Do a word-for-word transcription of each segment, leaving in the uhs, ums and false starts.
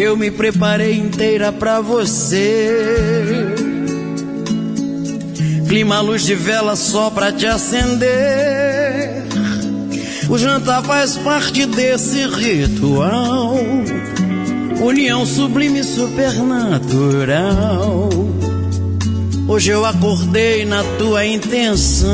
eu me preparei inteira pra você. Clima, luz de vela só pra te acender. O jantar faz parte desse ritual, união sublime supernatural. Hoje eu acordei na tua intenção,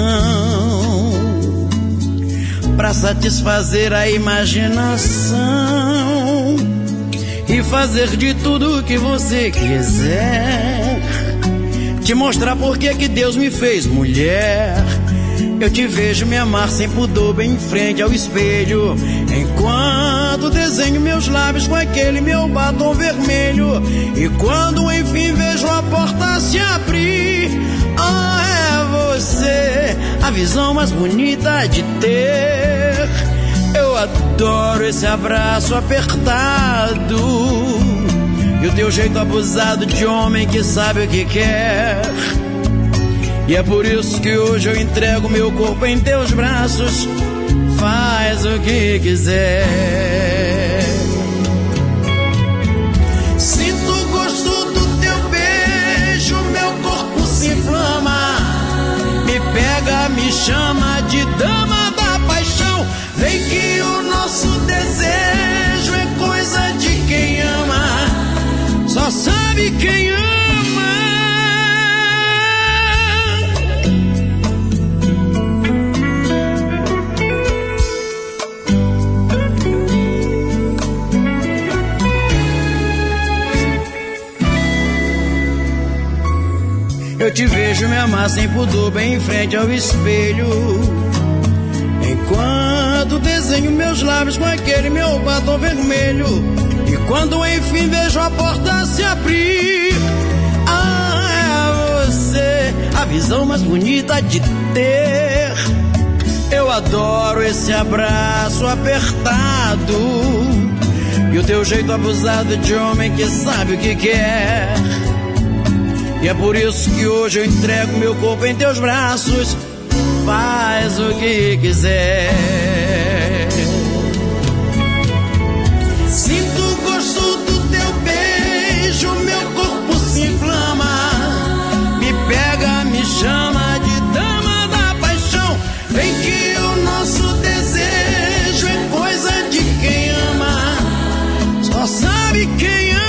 pra satisfazer a imaginação e fazer de tudo o que você quiser. Te mostrar por que que Deus me fez mulher. Eu te vejo me amar sem pudor bem em frente ao espelho, enquanto desenho meus lábios com aquele meu batom vermelho. E quando enfim vejo a porta se abrir, ah, é você, a visão mais bonita de ter. Eu adoro esse abraço apertado e o teu jeito abusado de homem que sabe o que quer. E é por isso que hoje eu entrego meu corpo em teus braços. Faz o que quiser. Sinto o gosto do teu beijo, meu corpo se inflama, me pega, me chama de dama da paixão. Vem que o nosso desejo é coisa de quem ama, só sabe quem ama. Eu te vejo me amar sem pudor bem em frente ao espelho, enquanto desenho meus lábios com aquele meu batom vermelho. E quando enfim vejo a porta se abrir, ah, é você, a visão mais bonita de ter. Eu adoro esse abraço apertado e o teu jeito abusado de homem que sabe o que quer. E é por isso que hoje eu entrego meu corpo em teus braços. Faz o que quiser. Sinto o gosto do teu beijo, meu corpo se inflama, me pega, me chama de dama da paixão. Vem que o nosso desejo é coisa de quem ama, só sabe quem ama.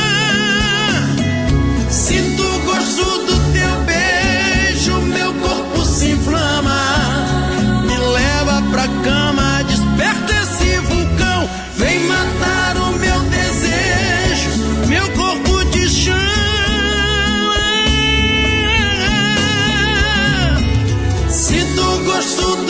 Sinto o gosto do teu beijo, meu corpo se inflama, me leva pra cama, desperta esse vulcão. Vem matar o meu desejo, meu corpo te chama. Sinto o gosto do